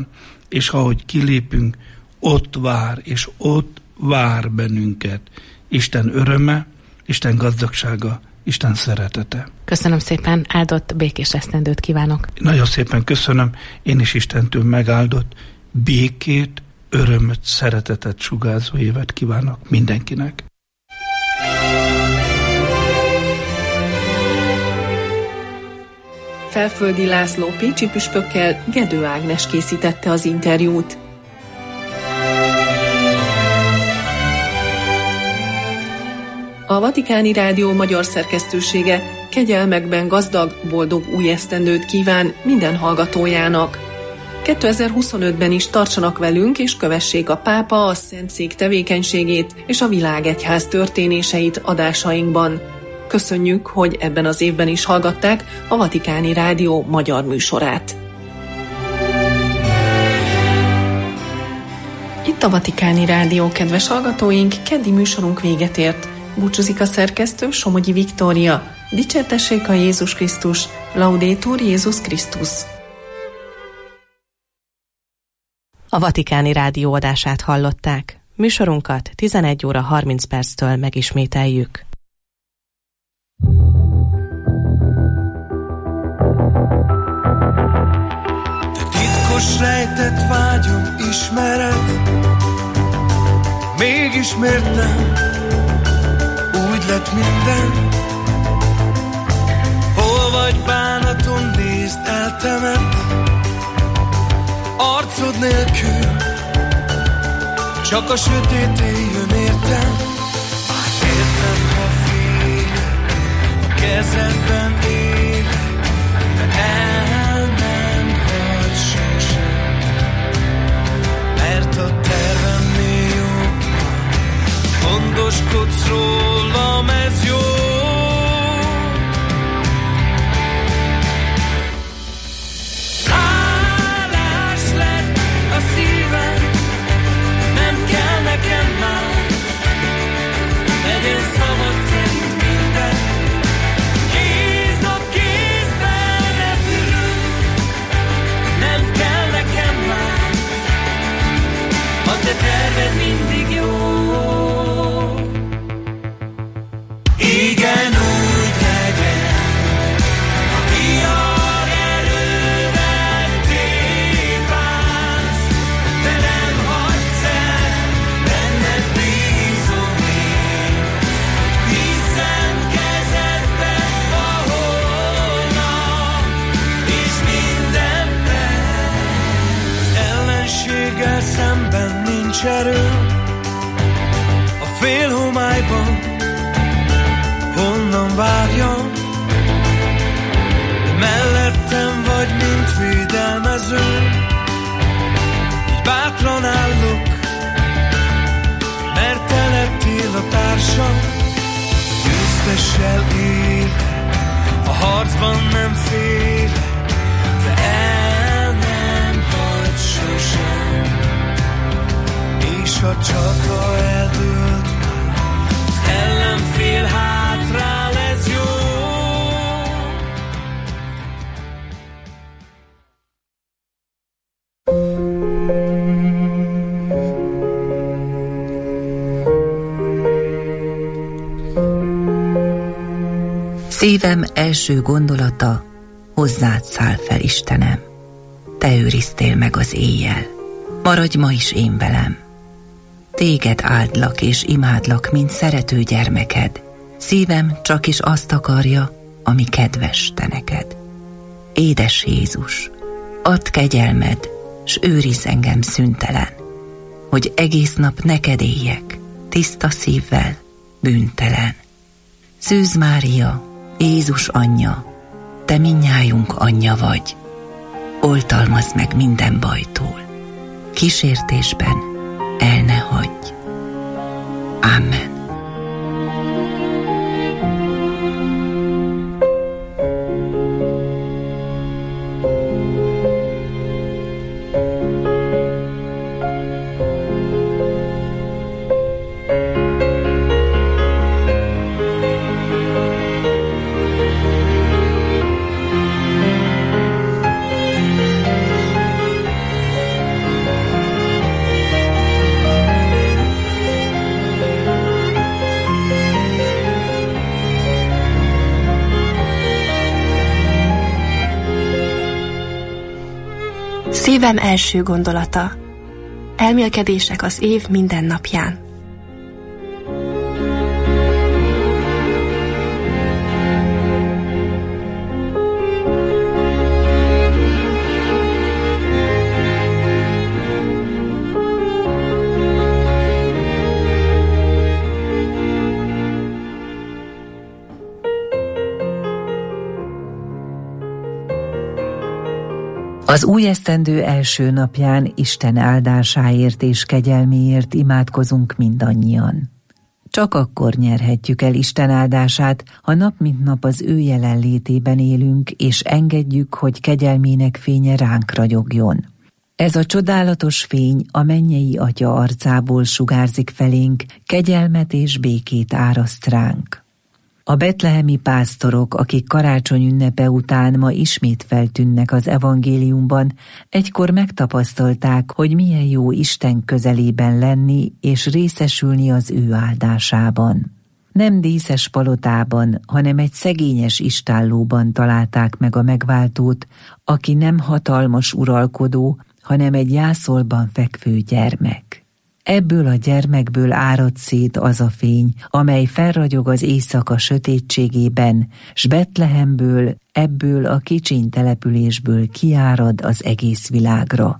és ahogy kilépünk, ott vár, és ott vár bennünket Isten öröme, Isten gazdagsága, Isten szeretete. Köszönöm szépen, áldott, békés esztendőt kívánok. Nagyon szépen köszönöm, én is Istentől megáldott békét, örömöt, szeretetet sugárzó évet kívánok mindenkinek. Felföldi László pécsi püspökkel Gedő Ágnes készítette az interjút. A Vatikáni Rádió magyar szerkesztősége kegyelmekben gazdag, boldog új esztendőt kíván minden hallgatójának. 2025-ben is tartsanak velünk és kövessék a pápa, a Szentszék tevékenységét és a világegyház történéseit adásainkban. Köszönjük, hogy ebben az évben is hallgatták a Vatikáni Rádió magyar műsorát. Itt a Vatikáni Rádió, kedves hallgatóink, keddi műsorunk véget ért. Búcsúzik a szerkesztő, Somogyi Viktória. Dicsértessék a Jézus Krisztus, Laudetur Jézus Krisztus. A Vatikáni Rádió adását hallották. Műsorunkat 11 óra 30 perctől megismételjük. Te titkos rejtett vágyom ismered, mégis miért nem úgy lett minden? Hol vagy bánatom, nézd eltemet, arcod nélkül csak a sötét éjjön értem. Értem, ha félek, a kezedben élek, de el nem hagy sosem, mert a tervemnél jobban gondoskodsz rólam, ez jó. De terved mindig jó. Igen, úgy legyen, a vihar erővel tépálsz, de nem hagysz el, benned bízom én, hiszen kezedben a holnap, és minden perc. Ellenséggel szemben nincs erő, a félhomályban honnan várjam, de mellettem vagy, mint védelmező, így bátran állok, mert te lettél a társam. Győztessel él, a harcban nem fél, de el nem hagy sosem. És a csata eldőlt, az ellenfél hátrál, ez jó. Szívem első gondolata, hozzád száll fel, Istenem. Te őriztél meg az éjjel, maradj ma is én velem. Téged áldlak és imádlak, mint szerető gyermeked. Szívem csak is azt akarja, ami kedves te neked. Édes Jézus, add kegyelmed, s őrizz engem szüntelen, hogy egész nap neked éljek, tiszta szívvel, bűntelen. Szűz Mária, Jézus anyja, te mindnyájunk anyja vagy. Oltalmazd meg minden bajtól, kísértésben el ne hagyj. Amen. Szívem első gondolata. Elmélkedések az év minden napján. Az új esztendő első napján Isten áldásáért és kegyelméért imádkozunk mindannyian. Csak akkor nyerhetjük el Isten áldását, ha nap mint nap az ő jelenlétében élünk, és engedjük, hogy kegyelmének fénye ránk ragyogjon. Ez a csodálatos fény a mennyei Atya arcából sugárzik felénk, kegyelmet és békét áraszt ránk. A betlehemi pásztorok, akik karácsony ünnepe után ma ismét feltűnnek az evangéliumban, egykor megtapasztalták, hogy milyen jó Isten közelében lenni és részesülni az ő áldásában. Nem díszes palotában, hanem egy szegényes istállóban találták meg a megváltót, aki nem hatalmas uralkodó, hanem egy jászolban fekvő gyermek. Ebből a gyermekből árad szét az a fény, amely felragyog az éjszaka sötétségében, s Betlehemből, ebből a kicsiny településből kiárad az egész világra.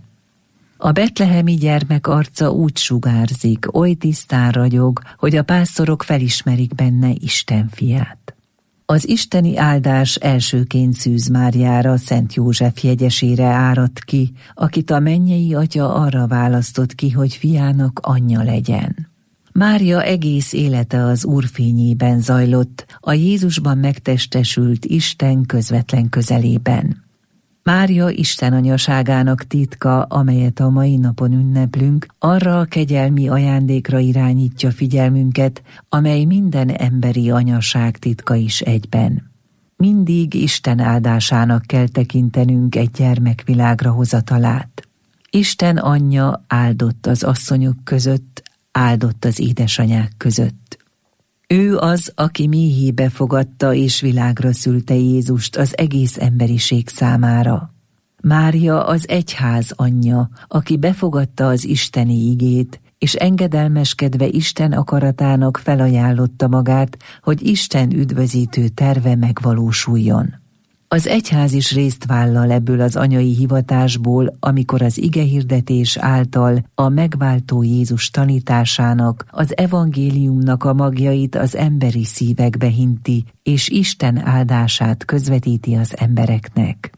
A betlehemi gyermek arca úgy sugárzik, oly tisztán ragyog, hogy a pásztorok felismerik benne Isten fiát. Az isteni áldás elsőként Szűz Máriára, Szent József jegyesére áradt ki, akit a mennyei Atya arra választott ki, hogy fiának anyja legyen. Mária egész élete az Úr fényében zajlott, a Jézusban megtestesült Isten közvetlen közelében. Mária Isten anyaságának titka, amelyet a mai napon ünneplünk, arra a kegyelmi ajándékra irányítja figyelmünket, amely minden emberi anyaság titka is egyben. Mindig Isten áldásának kell tekintenünk egy gyermek világra hozatalát. Isten anyja áldott az asszonyok között, áldott az édesanyák között. Ő az, aki méhébe fogadta és világra szülte Jézust az egész emberiség számára. Mária az egyház anyja, aki befogadta az isteni igét, és engedelmeskedve Isten akaratának felajánlotta magát, hogy Isten üdvözítő terve megvalósuljon. Az egyház is részt vállal ebből az anyai hivatásból, amikor az igehirdetés által a megváltó Jézus tanításának, az evangéliumnak a magjait az emberi szívekbe hinti, és Isten áldását közvetíti az embereknek.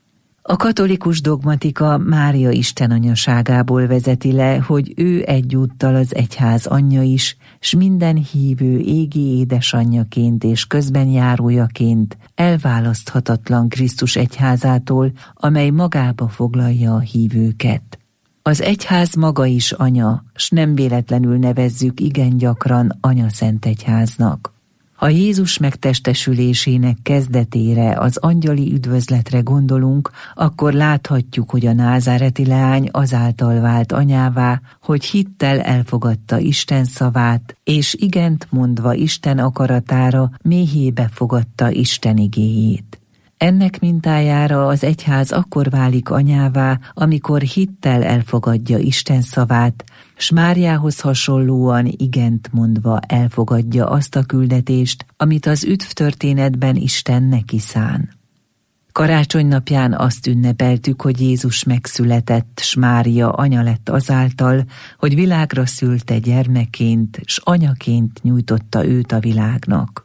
A katolikus dogmatika Mária istenanyaságából vezeti le, hogy ő egyúttal az egyház anyja is, s minden hívő égi édesanyjaként és közbenjárójaként elválaszthatatlan Krisztus egyházától, amely magába foglalja a hívőket. Az egyház maga is anya, s nem véletlenül nevezzük igen gyakran anyaszent egyháznak. Ha Jézus megtestesülésének kezdetére, az angyali üdvözletre gondolunk, akkor láthatjuk, hogy a názáreti leány azáltal vált anyává, hogy hittel elfogadta Isten szavát, és igent mondva Isten akaratára méhébe fogadta Isten igéjét. Ennek mintájára az egyház akkor válik anyává, amikor hittel elfogadja Isten szavát, s Máriához hasonlóan igent mondva elfogadja azt a küldetést, amit az üdvtörténetben Isten neki szán. Karácsony napján azt ünnepeltük, hogy Jézus megszületett, s Mária anya lett azáltal, hogy világra szülte gyermekként, s anyaként nyújtotta őt a világnak.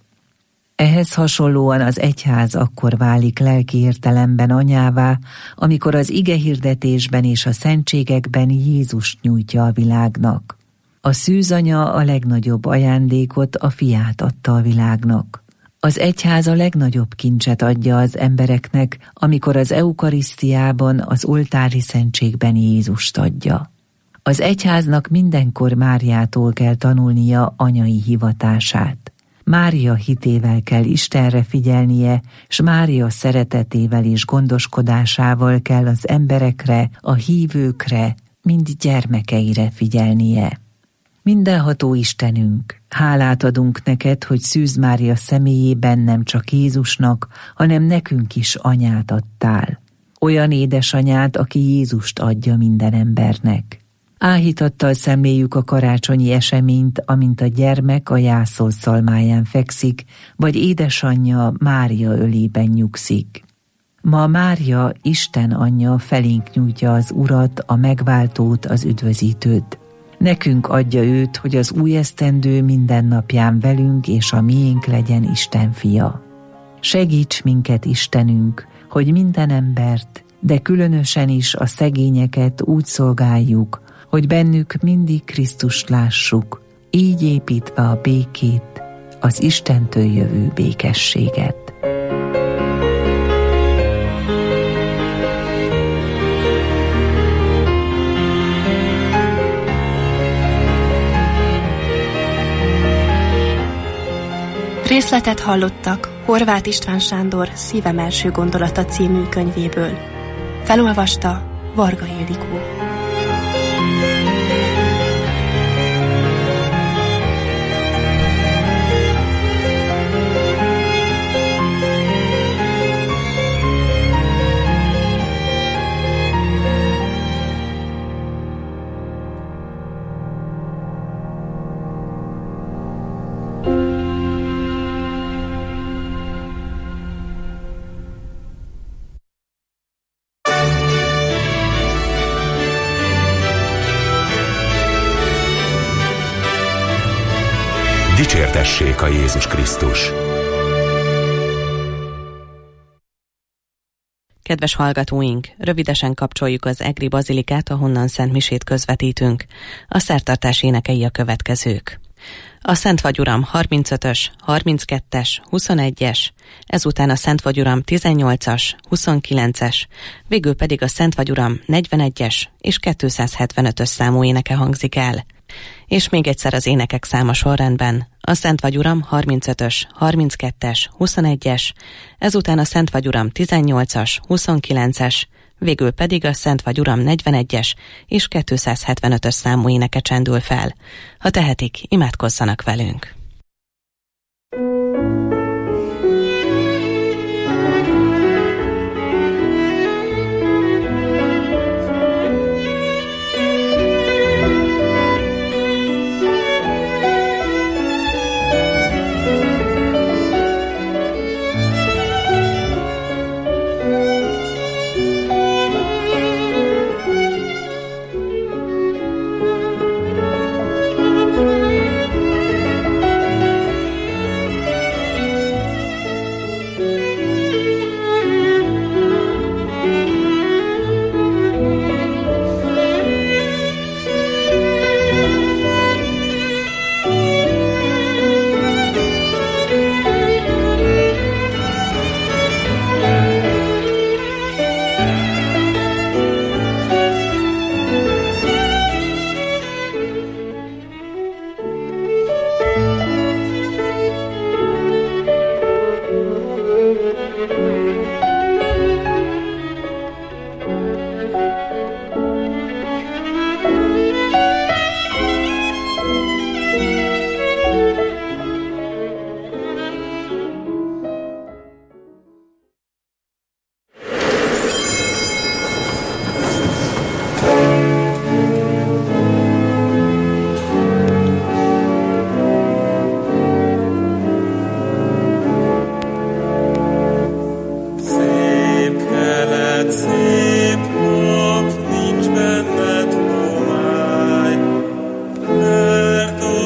Ehhez hasonlóan az egyház akkor válik lelki értelemben anyává, amikor az igehirdetésben és a szentségekben Jézust nyújtja a világnak. A szűzanya a legnagyobb ajándékot, a fiát adta a világnak. Az egyház a legnagyobb kincset adja az embereknek, amikor az eukarisztiában, az oltári szentségben Jézust adja. Az egyháznak mindenkor Máriától kell tanulnia anyai hivatását. Mária hitével kell Istenre figyelnie, s Mária szeretetével és gondoskodásával kell az emberekre, a hívőkre, mind gyermekeire figyelnie. Mindenható Istenünk, hálát adunk neked, hogy Szűz Mária személyében nem csak Jézusnak, hanem nekünk is anyát adtál. olyan édesanyát, aki Jézust adja minden embernek. Áhítattal szemléljük a karácsonyi eseményt, amint a gyermek a jászol szalmáján fekszik, vagy édesanyja Mária ölében nyugszik. Ma Mária, Isten anyja felénk nyújtja az Urat, a megváltót, az üdvözítőt. Nekünk adja őt, hogy az új esztendő minden napján velünk és a miénk legyen Isten fia. Segíts minket, Istenünk, hogy minden embert, de különösen is a szegényeket úgy szolgáljuk, hogy bennük mindig Krisztust lássuk, így építve a békét, az Istentől jövő békességet. Részletet hallottak Horváth István Sándor Szívem első gondolata című könyvéből. Felolvasta Varga Ildikó. Dicsértessék a Jézus Krisztus! Kedves hallgatóink, rövidesen kapcsoljuk az egri bazilikát, ahonnan szentmisét közvetítünk. A szertartás énekei a következők. A Szent Vagyuram 35-ös, 32-es, 21-es, ezután a Szent Vagyuram 18-as, 29-es, végül pedig a Szent Vagyuram 41-es és 275-ös számú éneke hangzik el. És még egyszer az énekek száma sorrendben. A Szent Vagyuram 35-ös, 32-es, 21-es, ezután a Szent Vagyuram 18-as, 29-es, végül pedig a Szent Vagyuram 41-es és 275-ös számú éneke csendül fel. Ha tehetik, imádkozzanak velünk.